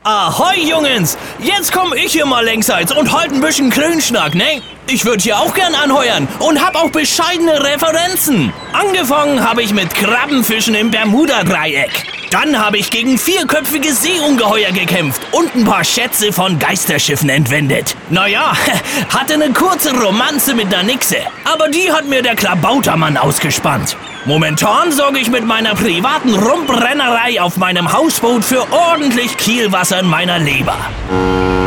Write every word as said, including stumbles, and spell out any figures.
Ahoi, Jungens! Jetzt komm ich hier mal längsseits und halt ein bisschen Grünschnack, ne? Ich würde hier auch gern anheuern und hab auch bescheidene Referenzen. Angefangen habe ich mit Krabbenfischen im Bermuda-Dreieck. Dann habe ich gegen vierköpfige Seeungeheuer gekämpft und ein paar Schätze von Geisterschiffen entwendet. Naja, hatte eine kurze Romanze mit der Nixe, aber die hat mir der Klabautermann ausgespannt. Momentan sorge ich mit meiner privaten Rumprennerei auf meinem Hausboot für ordentlich Kielwasser in meiner Leber.